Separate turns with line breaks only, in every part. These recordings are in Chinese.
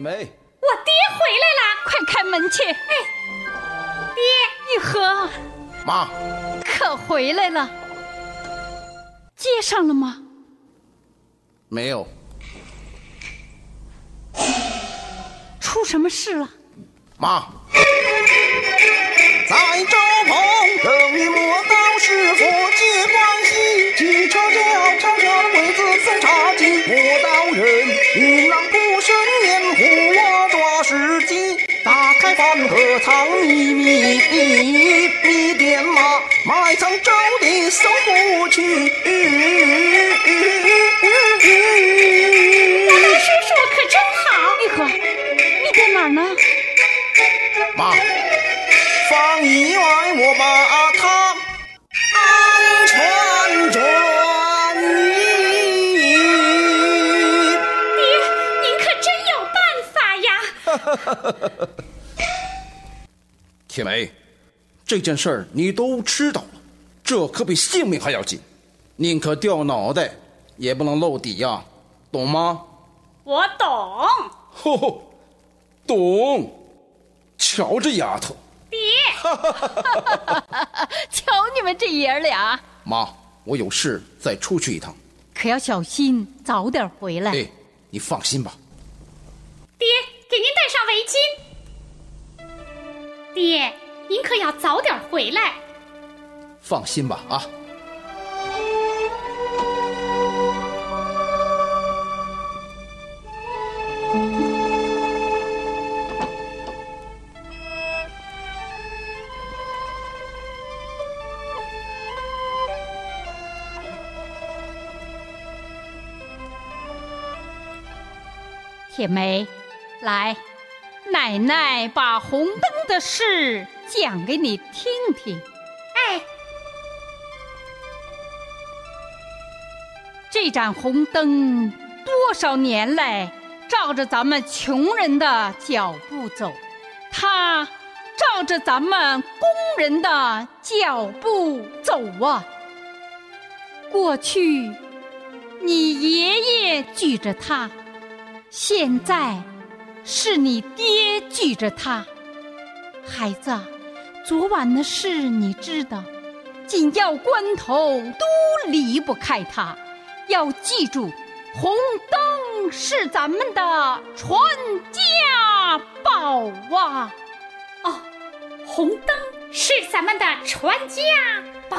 梅，
我爹回来了，
快开门去！
爹，
玉和，
妈，
可回来了，接上了吗？
没有。
出什么事了？
妈，
在周棚等你磨刀师傅接关系，骑车轿长条鬼子送茶几，磨刀人云浪不生烟火，我抓时机打开饭盒藏秘密，你点马埋藏周地送不去。
大叔叔可真好。
玉和，你在哪儿呢？
妈，
放意外我把他安全转移。
爹，您可真有办法呀。
铁梅，这件事儿你都知道了，这可比性命还要紧，宁可掉脑袋也不能露底呀，懂吗？
我懂。
吼吼，懂。瞧这丫头，
爹，
瞧你们这爷儿俩！
妈，我有事再出去一趟。
可要小心，早点回来。
哎，你放心吧。
爹，给您戴上围巾。爹，您可要早点回来。
放心吧啊。
铁梅，来，奶奶把红灯的事讲给你听听。
哎，
这盏红灯多少年来照着咱们穷人的脚步走，它照着咱们工人的脚步走啊。过去你爷爷举着它，现在是你爹举着它。孩子，昨晚的事你知道，紧要关头都离不开它。要记住，红灯是咱们的传家宝啊！
哦，红灯是咱们的传家宝。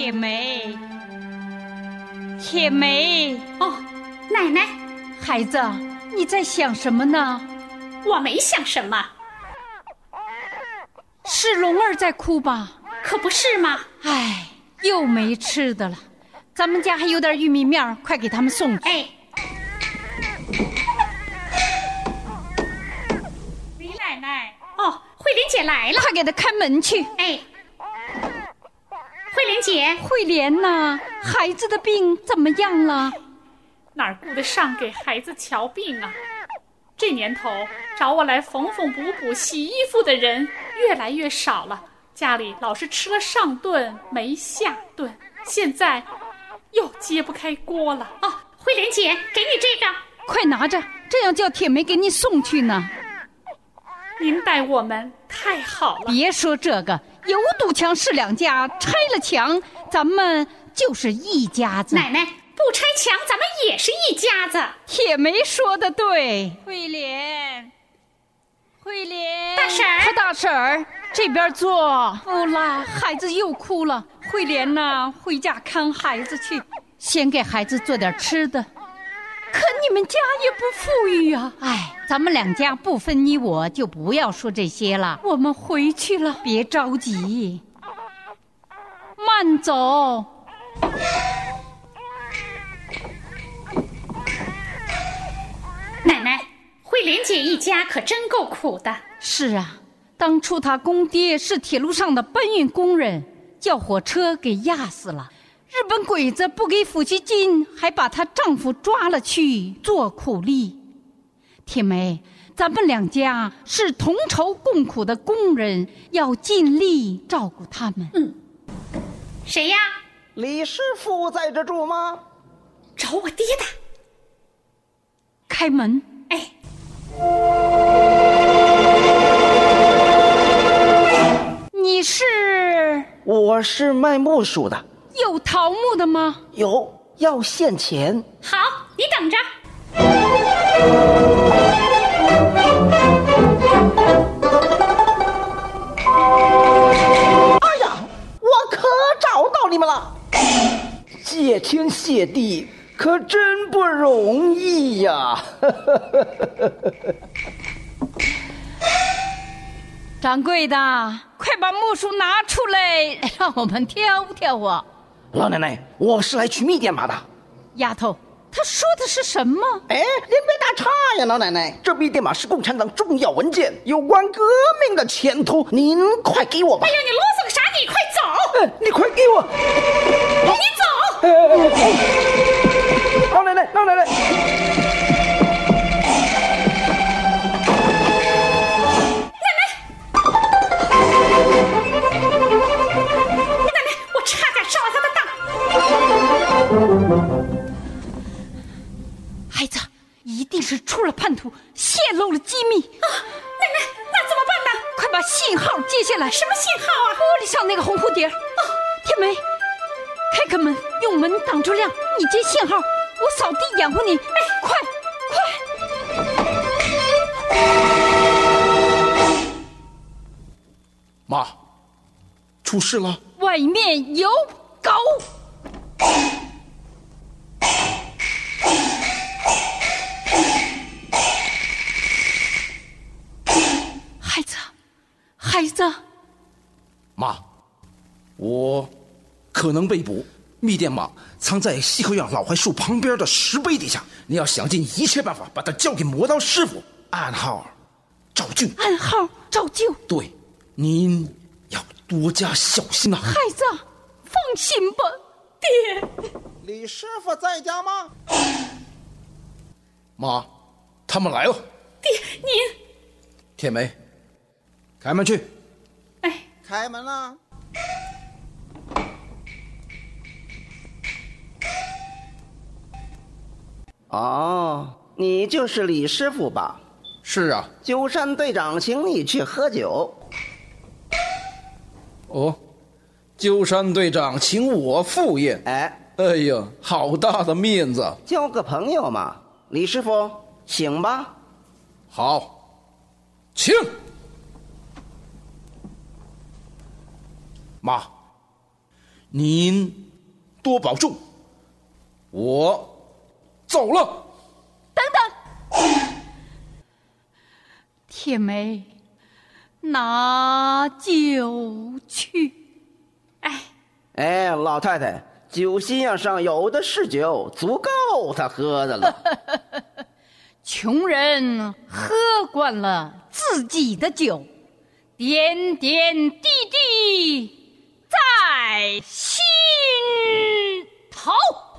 铁梅，铁梅。
哦，奶奶，
孩子，你在想什么呢？
我没想什么。
是龙儿在哭吧？
可不是吗？
唉，又没吃的了。咱们家还有点玉米面，快给他们送去。
哎，李奶奶。哦，慧莲姐来了，
快给她开门去。
哎，慧莲姐。
慧莲呐，孩子的病怎么样了？
哪儿顾得上给孩子瞧病啊？这年头找我来缝缝补补洗衣服的人越来越少了，家里老是吃了上顿没下顿，现在又揭不开锅了。
哦，慧莲姐，给你这个，
快拿着，这样叫铁梅给你送去呢。
您待我们太好了。
别说这个，有堵墙是两家，拆了墙咱们就是一家子。
奶奶，不拆墙咱们也是一家子。
铁梅说的对。慧莲，慧莲，
大婶儿，
和大婶儿这边坐。不啦，孩子又哭了。慧莲呐，回家看孩子去，先给孩子做点吃的。可你们家也不富裕啊！哎，咱们两家不分你我，就不要说这些了。我们回去了，别着急，慢走。
奶奶，慧莲姐一家可真够苦的。
是啊，当初她公爹是铁路上的搬运工人，叫火车给压死了。日本鬼子不给抚恤金，还把她丈夫抓了去做苦力。铁梅，咱们两家是同仇共苦的工人，要尽力照顾他们。
谁呀？
李师傅在这住吗？
找我爹的。
开门。
哎，
你是？
我是卖木薯的。
有桃木的吗？
有，要现钱。
好，你等着。
哎呀，我可找到你们了！谢天谢地，可真不容易呀！
掌柜的，快把木薯拿出来，让我们挑挑啊！
老奶奶，我是来取蜜电马的。
丫头，他说的是什么？
哎，您别打岔呀，老奶奶，这蜜电马是共产党重要文件，有关革命的前途，您快给我吧。
哎呀，你啰嗦个啥？你快走！
你快给我！
你走！
老奶奶，老奶奶。
孩子，一定是出了叛徒，泄露了机密
啊！奶奶，那怎么办呢？
快把信号接下来。
什么信号啊？
玻璃上那个红蝴蝶。哦，天梅，开门，用门挡住亮，你接信号，我扫地掩护你。哎，快！
妈，出事了！
外面有狗！孩子，
妈，我可能被捕。密电马藏在西河院老槐树旁边的石碑底下，你要想尽一切办法把它交给磨刀师傅，暗号赵俊。
暗号赵救。
对，您要多加小心啊！
孩子，放心吧，爹。
李师傅在家吗？
妈，他们来了。
爹，您。
铁梅，开门去。
哎，
开门了。哦，你就是李师傅吧？
是啊。
鸠山队长请你去喝酒。
哦，鸠山队长请我赴宴。哎呀，好大的面子！
交个朋友嘛。李师傅，请吧。
好，请。妈， 您多保重，我走了。
等等，铁梅，拿酒去。
哎，老太太，酒席上有的是酒，足够他喝的了。
穷人喝惯了自己的酒，点点滴滴在心头。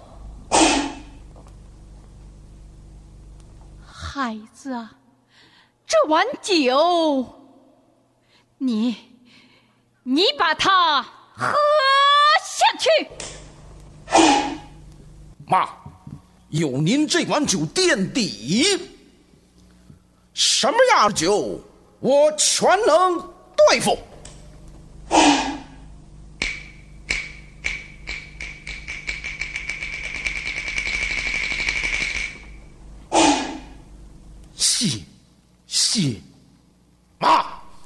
孩子啊，这碗酒，你把它喝下去。
妈，有您这碗酒垫底，什么样的酒我全能对付。谢妈。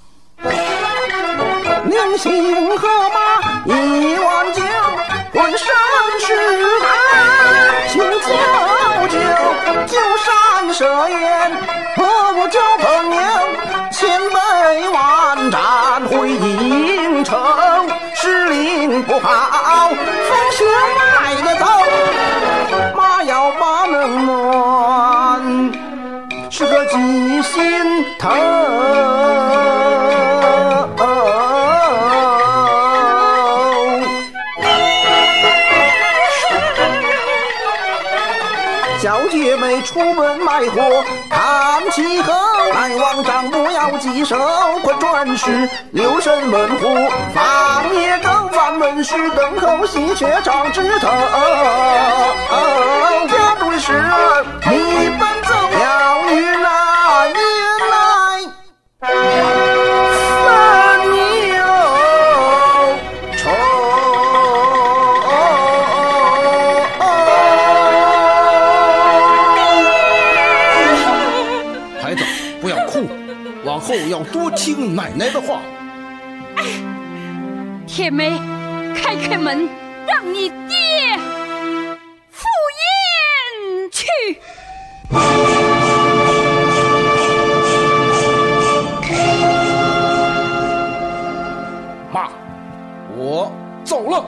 您请喝吗？一碗酒，浑身是胆，请酒山蛇宴，和我交朋友，千杯万盏会应酬，时令不好，风雪来得早，妈要把冷暖是个记心头。小姐妹出门卖货看气候，来往账不要记手，快转时留神门户，放野狗犯门时等候喜鹊长枝头。家对时你奔走要与来迎来分忧愁。
孩子，不要哭，往后要多听奶奶的话。
铁梅，开门，让你爹赴宴去。
妈，我走了。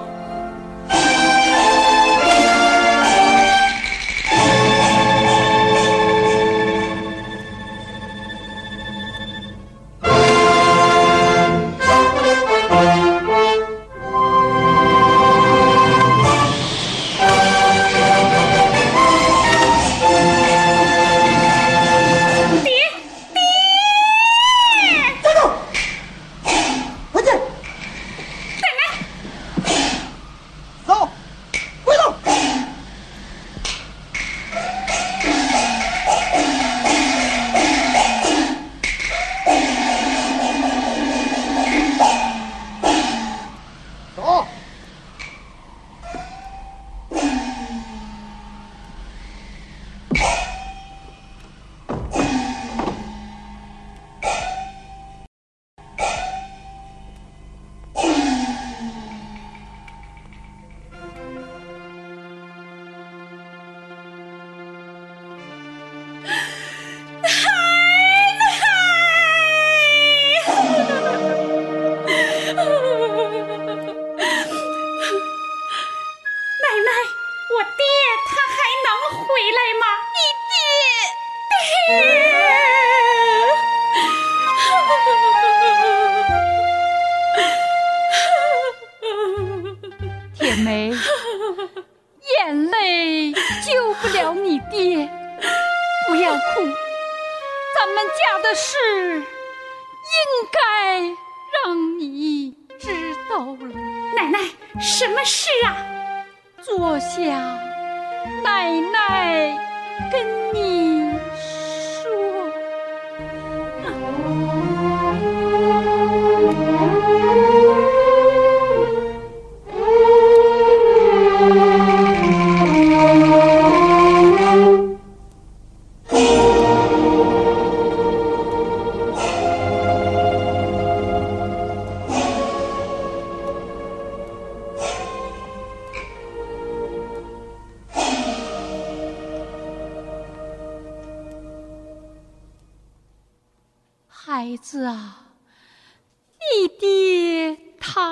坐下，奶奶跟你说。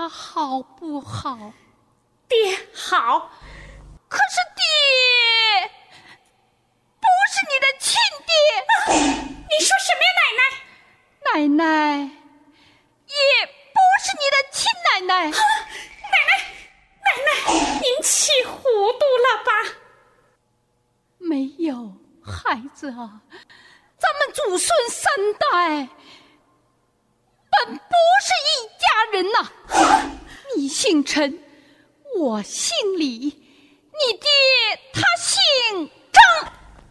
他好不好？
爹好。
可是爹不是你的亲爹。
你说什么呀，
奶奶？奶奶也不是你的亲奶奶。
奶奶，您气糊涂了吧？
没有，孩子啊，咱们祖孙三代本不是一家人呐。你姓陈，我姓李，你爹他姓张。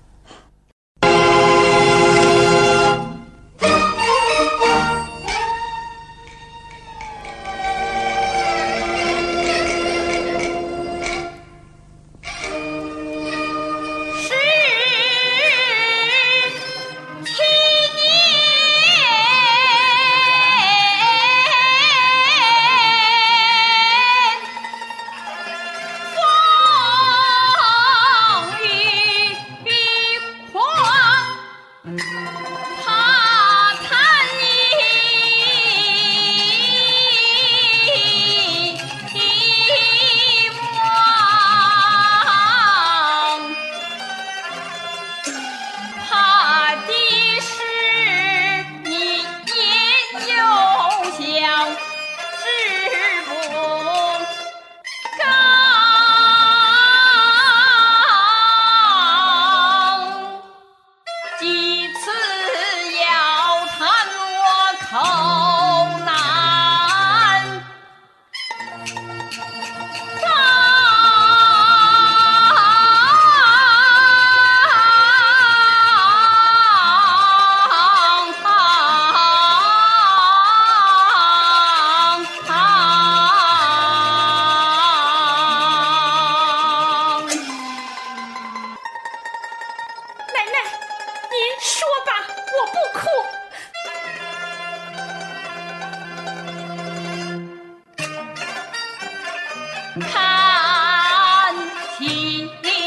看起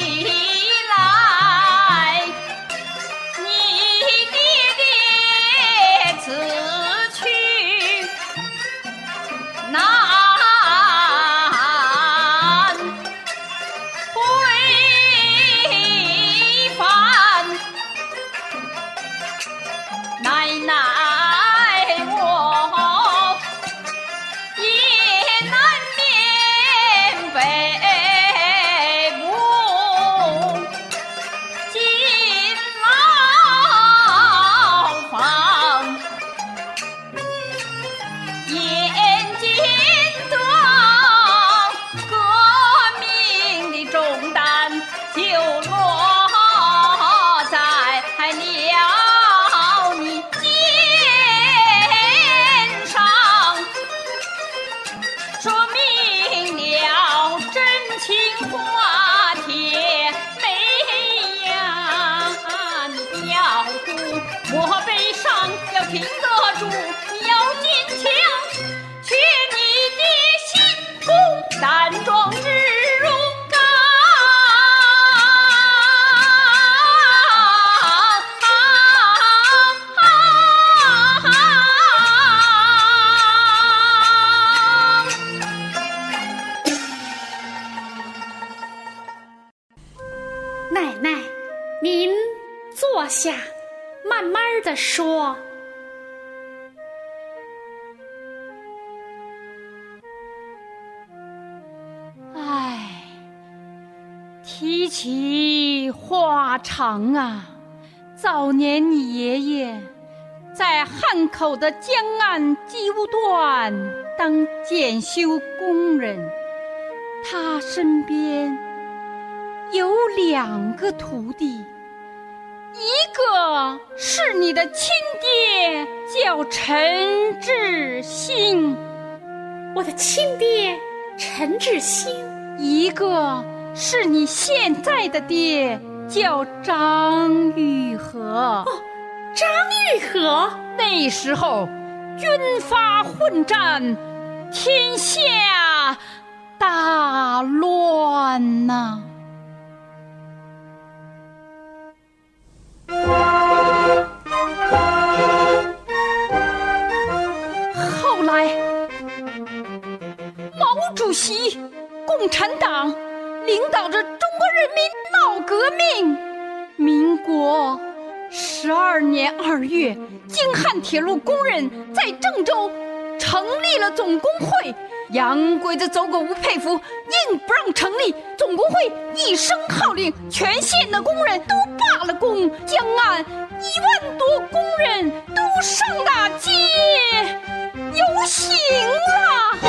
来，你爹爹此去难回返，奶奶。莫悲伤，要挺得住，你要坚强，学你的辛苦，胆壮志如钢。
奶奶，您坐下。慢慢的说。
唉，提起话长啊。早年你爷爷在汉口的江岸机务段当检修工人，他身边有2个徒弟。一个是你的亲爹，叫陈志新，
我的亲爹陈志新；
一个是你现在的爹，叫张玉和。
哦，张玉和。
那时候军阀混战，天下大乱呐。后来主席，共产党领导着中国人民闹革命。民国12年2月，京汉铁路工人在郑州成立了总工会。洋鬼子走狗吴佩孚硬不让成立，总工会一声号令，全县的工人都罢了工，江岸1万多工人都上大街游行了。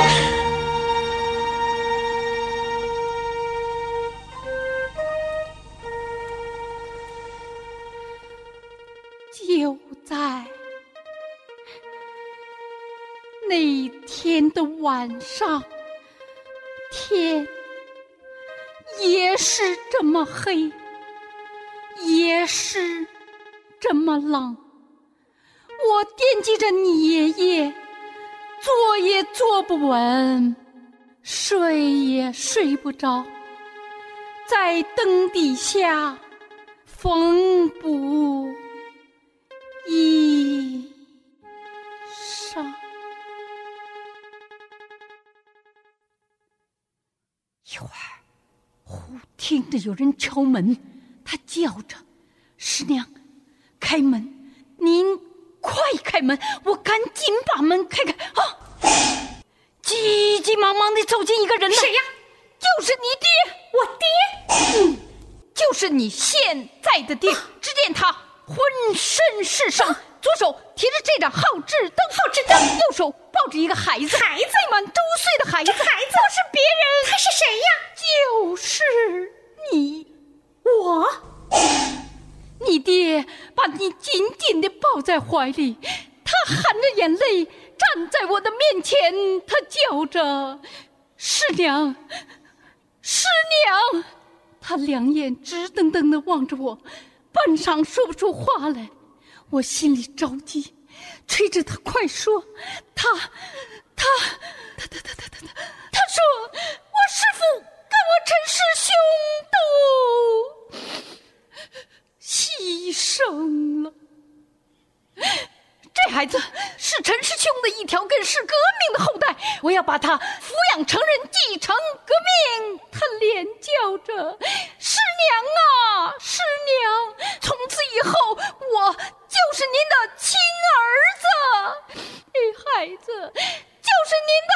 就在那天的晚上，天也是这么黑，也是这么冷。我惦记着你爷爷，坐也坐不稳，睡也睡不着，在灯底下缝补衣裳。一会儿，忽听着有人敲门，他叫着：“师娘，开门！您快开门！”我赶紧把门开开。急急忙忙地走进一个人来。
谁呀？
就是你爹。
我爹？
就是你现在的爹。只见他浑身是伤，左手提着这盏号志灯，右手抱着一个孩子，未满周岁的孩子。
这孩子
不是别人，
他是谁呀？
就是你。
我？
你爹把你紧紧地抱在怀里，他含着眼泪站在我的面前，他叫着：“师娘，师娘！”他两眼直瞪瞪地望着我，半晌说不出话来。我心里着急，催着他快说。他说：“我师父跟我陈师兄都牺牲了。这孩子是陈师兄的一条根，是革命的后代，我要把他抚养成人，继承革命。”他连叫着：“师娘啊，师娘！从此以后，我就是您的亲儿子。这孩子就是您